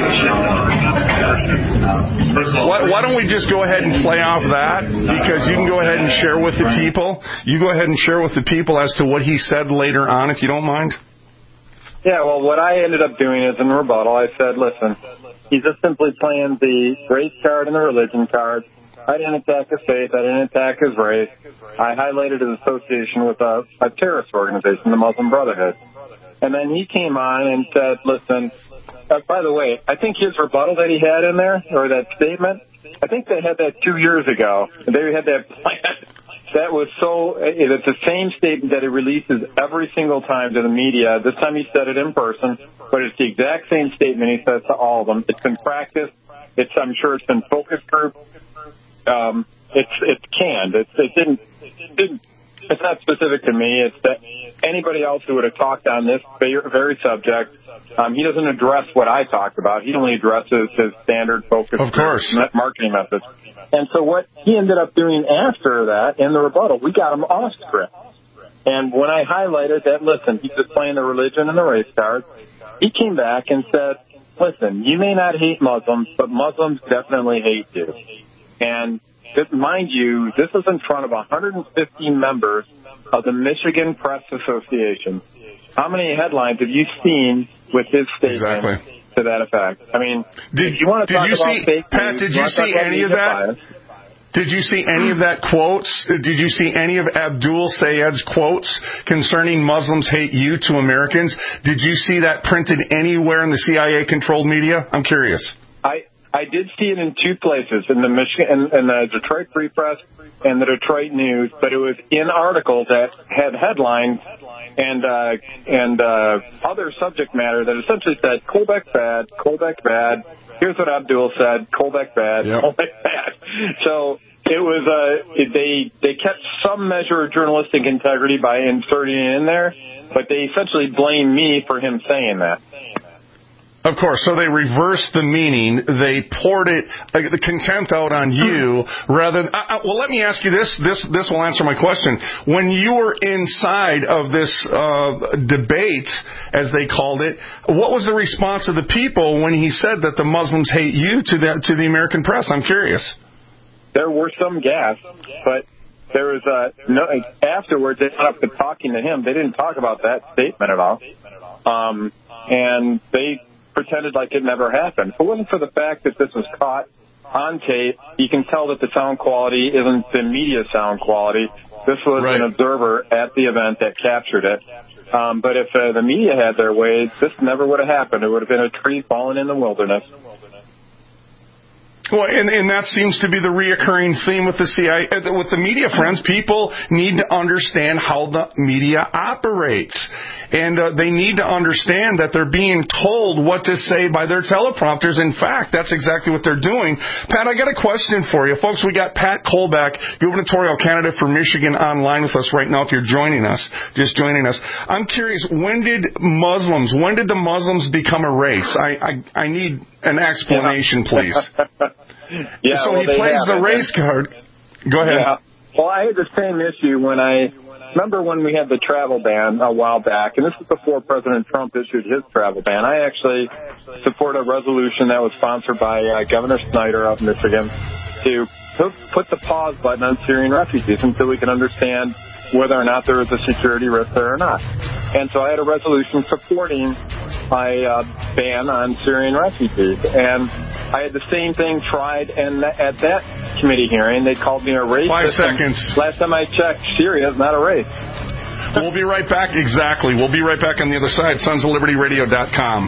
[SPEAKER 4] Why, why don't we just go ahead and play off that? Because you can go ahead and share with the people. You go ahead and share with the people as to what he said later on, if you don't mind.
[SPEAKER 18] Yeah, well, what I ended up doing is in rebuttal, I said, listen, he's just simply playing the race card and the religion card. I didn't attack his faith. I didn't attack his race. I highlighted his association with a, a terrorist organization, the Muslim Brotherhood. And then he came on and said, listen, uh, by the way, I think his rebuttal that he had in there, or that statement, I think they had that two years ago. They had that plan. That was so, it's the same statement that he releases every single time to the media. This time he said it in person, but it's the exact same statement he says to all of them. It's been practiced. It's, I'm sure it's been focus group. Um, it's, it's canned. It's, it didn't, it didn't, it's not specific to me. It's that anybody else who would have talked on this very subject, um, he doesn't address what I talked about. He only addresses his standard focus
[SPEAKER 4] of course.
[SPEAKER 18] marketing methods. And so what he ended up doing after that, in the rebuttal, we got him off script. And when I highlighted that, listen, he's just playing the religion and the race card, he came back and said, listen, you may not hate Muslims, but Muslims definitely hate you. And just mind you, this is in front of one hundred fifteen members of the Michigan Press Association. How many headlines have you seen with his statement
[SPEAKER 4] exactly.
[SPEAKER 18] to that effect? I mean,
[SPEAKER 4] did,
[SPEAKER 18] if you want to
[SPEAKER 4] did
[SPEAKER 18] talk
[SPEAKER 4] you
[SPEAKER 18] about
[SPEAKER 4] see,
[SPEAKER 18] fake
[SPEAKER 4] Pat,
[SPEAKER 18] news,
[SPEAKER 4] did you see any of that? Bias, Did you see any of that quotes? Did you see any of Abdul Sayed's quotes concerning Muslims hate you to Americans? Did you see that printed anywhere in the C I A-controlled media? I'm curious.
[SPEAKER 18] I I did see it in two places, in the Michigan, in, in the Detroit Free Press and the Detroit News, but it was in articles that had headlines and uh, and uh, other subject matter that essentially said Colbeck bad, Colbeck bad. Here's what Abdul said: Colbeck bad, yep. Colbeck bad. So it was uh, they they kept some measure of journalistic integrity by inserting it in there, but they essentially blamed me for him saying that.
[SPEAKER 4] Of course, so they reversed the meaning. They poured it, like, the contempt out on you rather than, uh, well, let me ask you this. This this will answer my question. When you were inside of this uh, debate, as they called it, what was the response of the people when he said that the Muslims hate you to the, to the American press? I'm curious.
[SPEAKER 18] There were some gasps, but there was uh, no, afterwards they ended up talking to him. They didn't talk about that statement at all. Um, and they pretended like it never happened. If it wasn't for the fact that this was caught on tape, you can tell that the sound quality isn't the media sound quality. This was right. an observer at the event that captured it. Um, but if uh, the media had their way, this never would have happened. It would have been a tree falling in the wilderness.
[SPEAKER 4] Well, and, and that seems to be the reoccurring theme with the C I A, with the media friends. People need to understand how the media operates. And uh, they need to understand that they're being told what to say by their teleprompters. In fact, that's exactly what they're doing. Pat, I got a question for you. Folks, we got Pat Colbeck, gubernatorial candidate for Michigan, online with us right now if you're joining us, just joining us. I'm curious, when did Muslims, when did the Muslims become a race? I, I, I need an explanation, yeah. please.
[SPEAKER 18] yeah,
[SPEAKER 4] so
[SPEAKER 18] well,
[SPEAKER 4] he plays the race card. Go ahead.
[SPEAKER 18] Yeah. Well, I had the same issue when I... Remember when we had the travel ban a while back, and this was before President Trump issued his travel ban. I actually support a resolution that was sponsored by uh, Governor Snyder of Michigan to put the pause button on Syrian refugees until we can understand whether or not there is a security risk there or not. And so I had a resolution supporting a uh, ban on Syrian refugees. And I had the same thing tried, and at that committee hearing, they called me a racist.
[SPEAKER 4] Five seconds.
[SPEAKER 18] Last time I checked, Syria is not a race.
[SPEAKER 4] We'll be right back. Exactly. We'll be right back on the other side. sons of liberty radio dot com.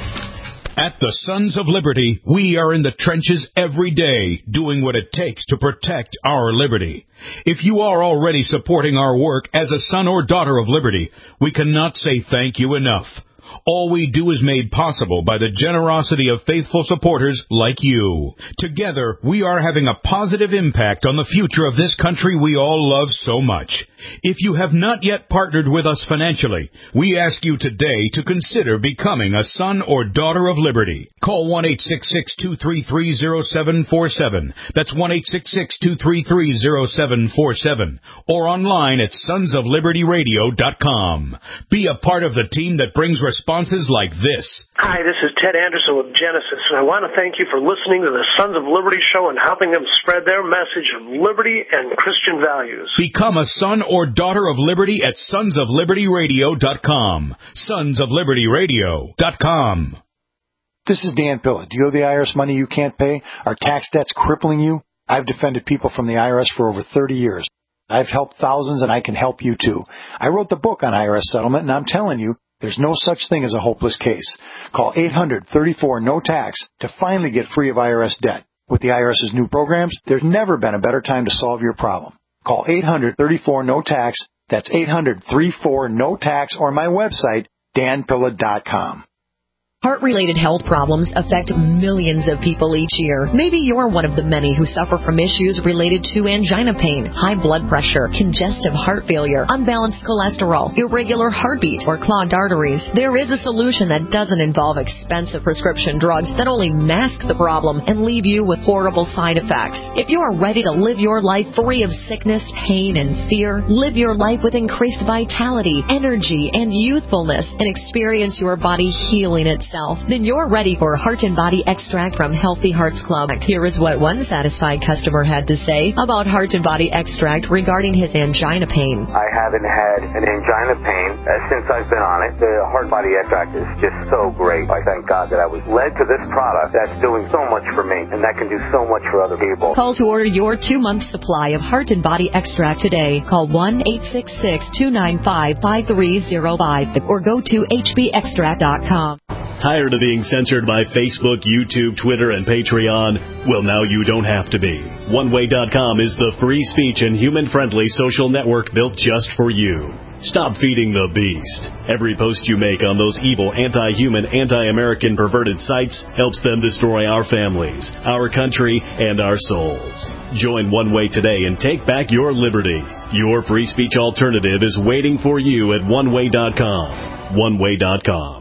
[SPEAKER 2] At the Sons of Liberty, we are in the trenches every day, doing what it takes to protect our liberty. If you are already supporting our work as a son or daughter of liberty, we cannot say thank you enough. All we do is made possible by the generosity of faithful supporters like you. Together, we are having a positive impact on the future of this country we all love so much. If you have not yet partnered with us financially, we ask you today to consider becoming a son or daughter of liberty. Call one eight six six, two three three, zero seven four seven. That's one eight six six, two three three, zero seven four seven. Or online at sons of liberty radio dot com. Be a part of the team that brings responses like this.
[SPEAKER 21] Hi, this is Ted Anderson with Genesis, and I want to thank you for listening to the Sons of Liberty show and helping them spread their message of liberty and Christian values.
[SPEAKER 2] Become a son or daughter of liberty at sons of liberty radio dot com. sons of liberty radio dot com.
[SPEAKER 22] This is Dan Pilla. Do you owe the I R S money you can't pay? Are tax debts crippling you? I've defended people from the I R S for over thirty years. I've helped thousands, and I can help you too. I wrote the book on I R S settlement, and I'm telling you, there's no such thing as a hopeless case. Call eight hundred, thirty-four, no tax to finally get free of I R S debt. With the IRS's new programs, there's never been a better time to solve your problem. Call eight hundred, thirty-four, no tax. That's eight hundred, thirty-four, no tax, or my website, dan pilla dot com.
[SPEAKER 23] Heart-related health problems affect millions of people each year. Maybe you're one of the many who suffer from issues related to angina pain, high blood pressure, congestive heart failure, unbalanced cholesterol, irregular heartbeat, or clogged arteries. There is a solution that doesn't involve expensive prescription drugs that only mask the problem and leave you with horrible side effects. If you are ready to live your life free of sickness, pain, and fear, live your life with increased vitality, energy, and youthfulness, and experience your body healing itself, then you're ready for Heart and Body Extract from Healthy Hearts Club. Here is what one satisfied customer had to say about Heart and Body Extract regarding his angina pain.
[SPEAKER 24] I haven't had an angina pain uh, since I've been on it. The Heart Body Extract is just so great. I thank God that I was led to this product that's doing so much for me, and that can do so much for other people.
[SPEAKER 23] Call to order your two-month supply of Heart and Body Extract today. Call one eight six six, two nine five, five three zero five or go to h b extract dot com.
[SPEAKER 25] Tired of being censored by Facebook, YouTube, Twitter, and Patreon? Well, now you don't have to be. one way dot com is the free speech and human-friendly social network built just for you. Stop feeding the beast. Every post you make on those evil, anti-human, anti-American perverted sites helps them destroy our families, our country, and our souls. Join One Way today and take back your liberty. Your free speech alternative is waiting for you at one way dot com. one way dot com.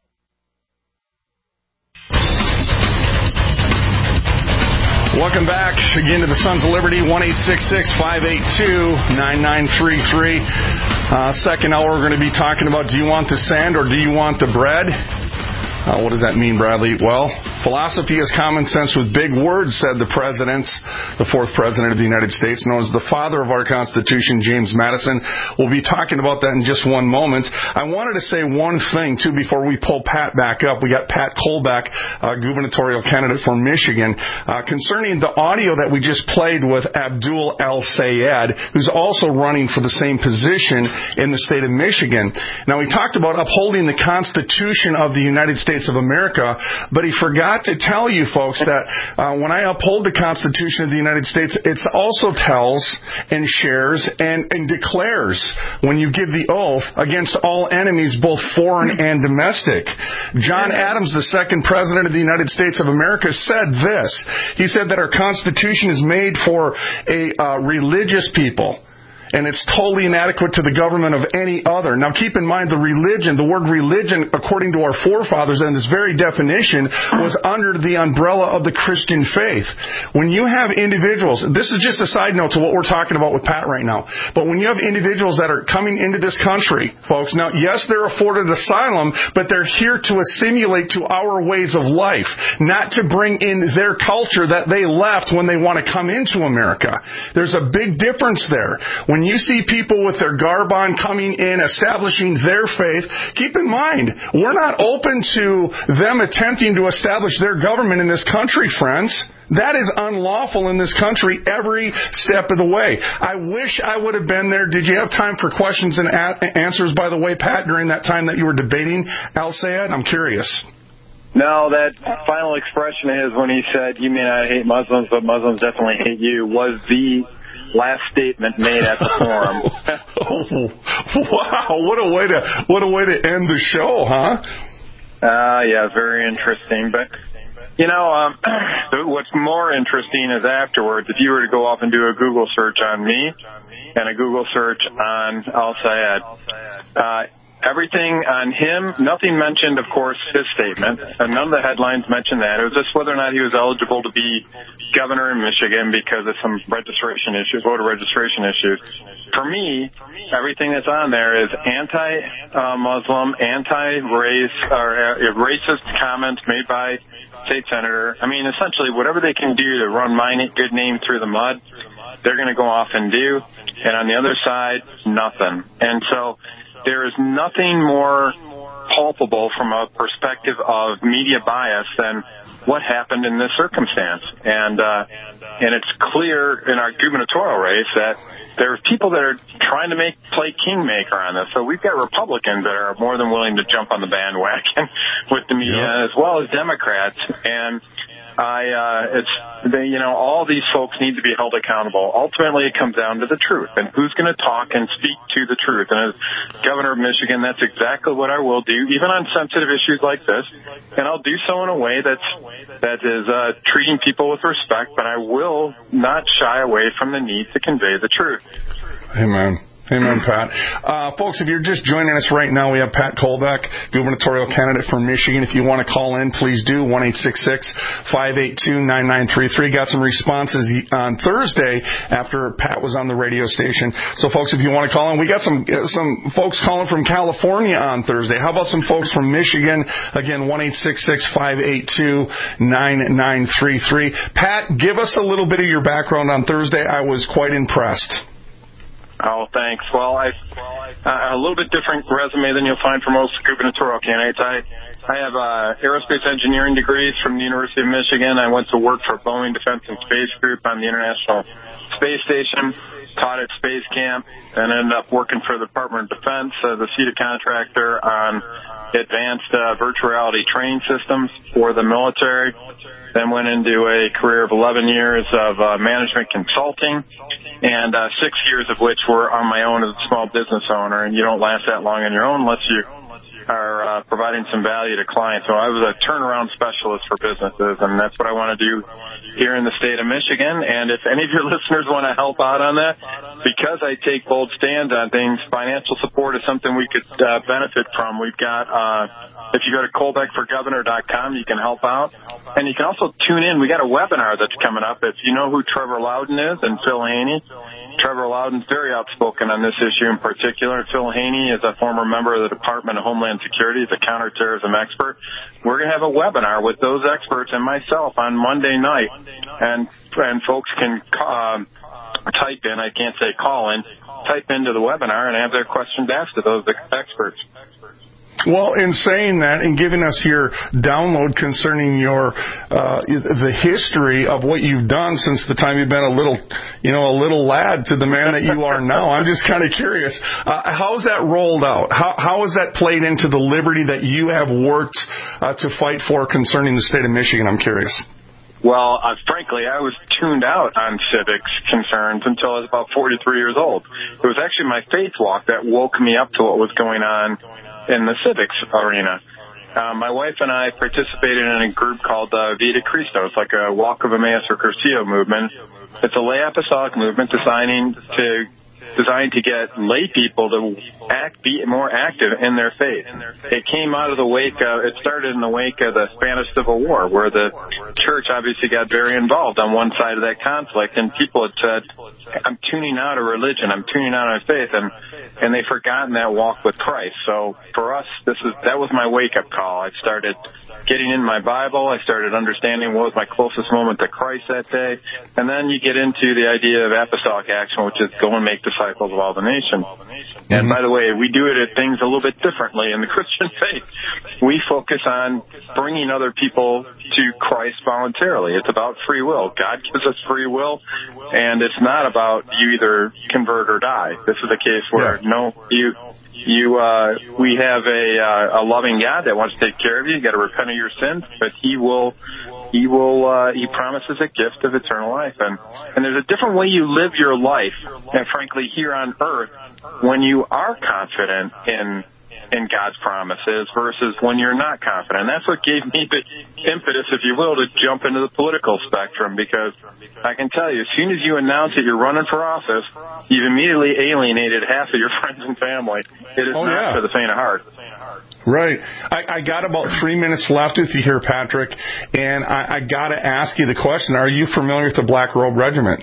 [SPEAKER 4] Welcome back again to the Sons of Liberty, one eight six six, five eight two, nine nine three three. Uh, second hour, we're going to be talking about, do you want the sand or do you want the bread? Uh, what does that mean, Bradley? Well, philosophy is common sense with big words, said the president, the fourth president of the United States, known as the father of our Constitution, James Madison. We'll be talking about that in just one moment. I wanted to say one thing, too, before we pull Pat back up. We got Pat Kolbach, uh, gubernatorial candidate for Michigan, uh, concerning the audio that we just played with Abdul El-Sayed, who's also running for the same position in the state of Michigan. Now, we talked about upholding the Constitution of the United States of America, but he forgot to tell you folks that uh, when I uphold the Constitution of the United States, it also tells and shares and, and declares when you give the oath against all enemies, both foreign and domestic. John Adams, the second president of the United States of America, said this. He said that our Constitution is made for a uh, religious people, and it's totally inadequate to the government of any other. Now, keep in mind the religion, the word religion, according to our forefathers and this very definition, was under the umbrella of the Christian faith. When you have individuals, this is just a side note to what we're talking about with Pat right now, but when you have individuals that are coming into this country, folks, now, yes, they're afforded asylum, but they're here to assimilate to our ways of life, not to bring in their culture that they left when they want to come into America. There's a big difference there. When When you see people with their garb on coming in, establishing their faith, keep in mind, we're not open to them attempting to establish their government in this country, friends. That is unlawful in this country every step of the way. I wish I would have been there. Did you have time for questions and a- answers, by the way, Pat, during that time that you were debating Al-Sayed? I'm curious.
[SPEAKER 18] No, that final expression of his when he said, "You may not hate Muslims, but Muslims definitely hate you," was the last statement made at the forum.
[SPEAKER 4] Oh, wow, what a way to what a way to end the show, huh?
[SPEAKER 18] Uh, yeah, very interesting. But, you know, um, what's more interesting is afterwards, if you were to go off and do a Google search on me and a Google search on Al-Sayed, uh, everything on him, nothing mentioned, of course, his statement, and none of the headlines mentioned that. It was just whether or not he was eligible to be governor in Michigan because of some registration issues, voter registration issues. For me, everything that's on there is anti-Muslim, anti-race, or uh, racist comments made by state senator. I mean, essentially, whatever they can do to run my good name through the mud, they're going to go off and do. And on the other side, nothing. And so there is nothing more palpable from a perspective of media bias than what happened in this circumstance. And uh, and it's clear in our gubernatorial race that there's people that are trying to make play kingmaker on this. So we've got Republicans that are more than willing to jump on the bandwagon with the media, yeah, as well as Democrats. And I, uh, it's, they, you know, all these folks need to be held accountable. Ultimately, it comes down to the truth and who's going to talk and speak to the truth. And as governor of Michigan, that's exactly what I will do, even on sensitive issues like this. And I'll do so in a way that's, that is, uh, treating people with respect, but I will not shy away from the need to convey the truth.
[SPEAKER 4] Amen. Amen, Pat. Uh, folks, if you're just joining us right now, we have Pat Kolbeck, gubernatorial candidate for Michigan. If you want to call in, please do, one eight six six, five eight two, nine nine three three. Got some responses on Thursday after Pat was on the radio station. So, folks, if you want to call in, we got some some folks calling from California on Thursday. How about some folks from Michigan? Again, one eight six six, five eight two, nine nine three three. Pat, give us a little bit of your background on Thursday. I was quite impressed.
[SPEAKER 18] Oh, thanks. Well, I uh, a little bit different resume than you'll find for most gubernatorial candidates. I I have uh, aerospace engineering degrees from the University of Michigan. I went to work for Boeing Defense and Space Group on the International Space Station, taught at Space Camp, and ended up working for the Department of Defense as a C E T A contractor on advanced uh, virtual reality training systems for the military. Then went into a career of eleven years of uh, management consulting, and uh, six years of which were on my own as a small business owner. And you don't last that long on your own unless you are uh, providing some value to clients. So I was a turnaround specialist for businesses, and that's what I want to do here in the state of Michigan. And if any of your listeners want to help out on that, because I take bold stands on things, financial support is something we could uh, benefit from. We've got, uh, if you go to Kolbeck for Governor dot com, you can help out. And you can also tune in. We got a webinar that's coming up. If you know who Trevor Loudon is and Phil Haney, Trevor Loudon's very outspoken on this issue in particular. Phil Haney is a former member of the Department of Homeland Security, he's a counterterrorism expert. We're going to have a webinar with those experts and myself on Monday night. And, and folks can um, type in, I can't say call in, type into the webinar and have their questions asked to those experts.
[SPEAKER 4] Well, in saying that and giving us your download concerning your uh, the history of what you've done since the time you've been a little, you know, a little lad to the man that you are now, I'm just kind of curious. Uh, how's that rolled out? How how has that played into the liberty that you have worked uh, to fight for concerning the state of Michigan? I'm curious.
[SPEAKER 18] Well, uh, frankly, I was tuned out on civics concerns until I was about forty-three years old. It was actually my faith walk that woke me up to what was going on in the civics arena. Uh, my wife and I participated in a group called uh, Vita Cristo. It's like a Walk of Emmaus or Cursillo movement. It's a lay apostolic movement designing to designed to get lay people to act, be more active in their faith. It came out of the wake of, it started in the wake of the Spanish Civil War, where the church obviously got very involved on one side of that conflict, and people had said, I'm tuning out of religion, I'm tuning out of faith, and, and they've forgotten that walk with Christ. So for us, this is, that was my wake-up call. I started getting in my Bible, I started understanding what was my closest moment to Christ that day, and then you get into the idea of apostolic action, which is go and make disciples.
[SPEAKER 3] disciples of all the nations. Mm-hmm. And by the way, we do it at things a little bit differently in the Christian faith. We focus on bringing other people to Christ voluntarily. It's about free will. God gives us free will, and it's not about you either convert or die. This is a case where, yeah. no, you... You, uh, we have a, uh, a loving God that wants to take care of you. You got to repent of your sins, but He will, He will, uh, He promises a gift of eternal life. And, and there's a different way you live your life, and frankly, here on earth, when you are confident in, in God's promises versus when you're not confident. And that's what gave me the impetus, if you will, to jump into the political spectrum, because I can tell you, as soon as you announce that you're running for office, you've immediately alienated half of your friends and family. It is
[SPEAKER 4] oh,
[SPEAKER 3] not
[SPEAKER 4] yeah.
[SPEAKER 3] for the faint of heart.
[SPEAKER 4] Right. I, I got about three minutes left with you here, Patrick, and I, I got to ask you the question, are you familiar with the Black Robe Regiment?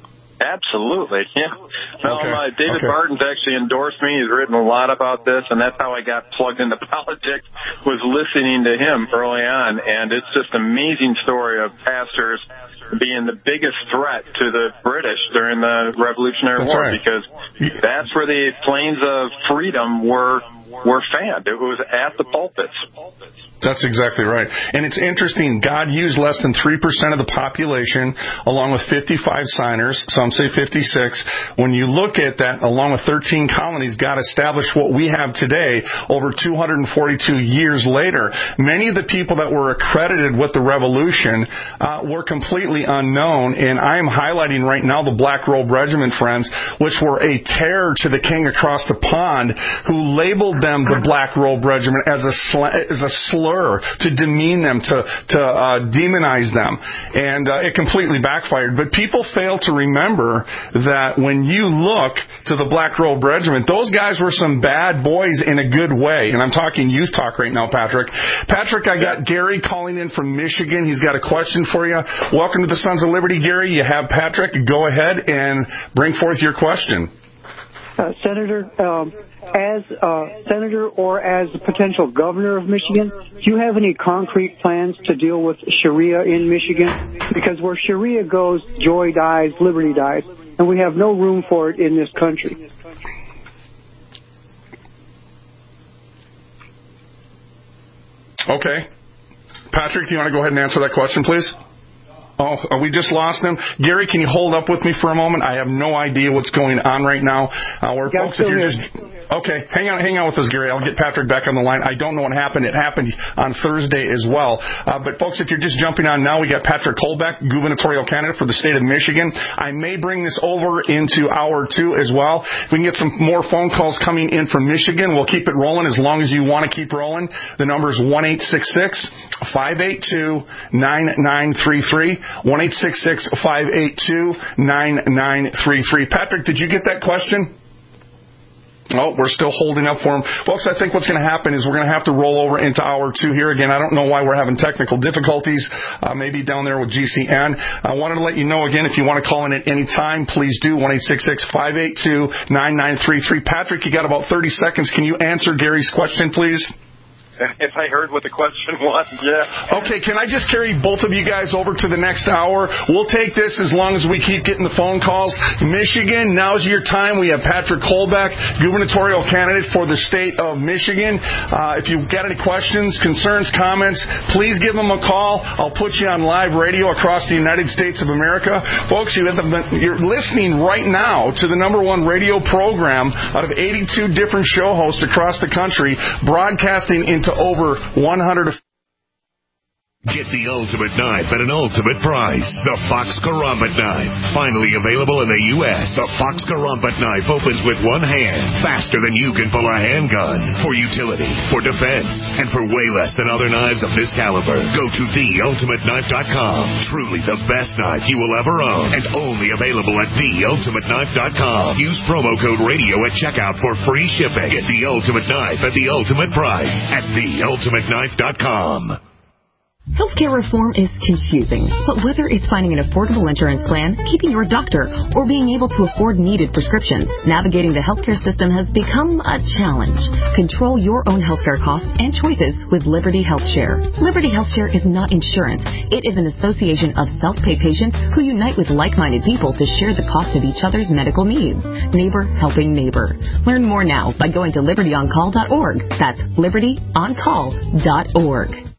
[SPEAKER 3] Absolutely, yeah. No,
[SPEAKER 4] okay.
[SPEAKER 3] uh, David
[SPEAKER 4] okay.
[SPEAKER 3] Barton's actually endorsed me. He's written a lot about this, and that's how I got plugged into politics, was listening to him early on. And it's just an amazing story of pastors being the biggest threat to the British during the Revolutionary
[SPEAKER 4] that's
[SPEAKER 3] War,
[SPEAKER 4] right.
[SPEAKER 3] because that's where the flames of freedom were were fanned. It was at the pulpits.
[SPEAKER 4] That's exactly right. And it's interesting, God used less than three percent of the population, along with fifty-five signers, some say fifty-six. When you look at that, along with thirteen colonies, God established what we have today over two hundred forty-two years later. Many of the people that were accredited with the Revolution uh, were completely unknown, and I am highlighting right now the Black Robe Regiment, friends, which were a terror to the king across the pond, who labeled them the Black Robe Regiment as a, sl- as a slur to demean them, to, to uh, demonize them. And uh, it completely backfired. But people fail to remember that when you look to the Black Robe Regiment, those guys were some bad boys in a good way. And I'm talking youth talk right now, Patrick. Patrick, I got Gary calling in from Michigan. He's got a question for you. Welcome to the Sons of Liberty, Gary. You have Patrick. Go ahead and bring forth your question.
[SPEAKER 5] Uh, Senator, um, as uh, Senator or as the potential governor of Michigan, do you have any concrete plans to deal with Sharia in Michigan? Because where Sharia goes, joy dies, liberty dies, and we have no room for it in this country.
[SPEAKER 4] Okay. Patrick, do you want to go ahead and answer that question, please? Oh, we just lost him. Gary, can you hold up with me for a moment? I have no idea what's going on right now. Uh, where folks, if you're just okay, hang on, hang on with us, Gary. I'll get Patrick back on the line. I don't know what happened. It happened on Thursday as well. Uh, but folks, if you're just jumping on now, we got Patrick Kolbeck, gubernatorial candidate for the state of Michigan. I may bring this over into hour two as well. If we can get some more phone calls coming in from Michigan, we'll keep it rolling as long as you want to keep rolling. The number is one eight six six, five eight two, nine nine three three. one eight six six, five eight two, nine nine three three. Patrick, did you get that question? Oh, we're still holding up for him. Folks, I think what's going to happen is we're going to have to roll over into hour two here. Again, I don't know why we're having technical difficulties, uh, maybe down there with G C N. I wanted to let you know, again, if you want to call in at any time, please do, one eight six six, five eight two, nine nine three three. Patrick, you got about thirty seconds. Can you answer Gary's question, please?
[SPEAKER 3] If I heard what the question was, yeah.
[SPEAKER 4] Okay, can I just carry both of you guys over to the next hour? We'll take this as long as we keep getting the phone calls. Michigan, now's your time. We have Patrick Kolbeck, gubernatorial candidate for the state of Michigan. Uh, if you've got any questions, concerns, comments, please give them a call. I'll put you on live radio across the United States of America. Folks, you have been, you're listening right now to the number one radio program out of eighty-two different show hosts across the country, broadcasting into over one hundred.
[SPEAKER 1] Get the ultimate knife at an ultimate price. The Fox Karambit knife. Finally available in the U S The Fox Karambit knife opens with one hand, faster than you can pull a handgun. For utility, for defense, and for way less than other knives of this caliber. Go to the ultimate knife dot com. Truly the best knife you will ever own, and only available at the ultimate knife dot com. Use promo code radio at checkout for free shipping. Get the ultimate knife at the ultimate price at the ultimate knife dot com.
[SPEAKER 6] Healthcare reform is confusing, but whether it's finding an affordable insurance plan, keeping your doctor, or being able to afford needed prescriptions, navigating the healthcare system has become a challenge. Control your own healthcare costs and choices with Liberty HealthShare. Liberty HealthShare is not insurance. It is an association of self-pay patients who unite with like-minded people to share the cost of each other's medical needs. Neighbor helping neighbor. Learn more now by going to liberty on call dot org. That's liberty on call dot org.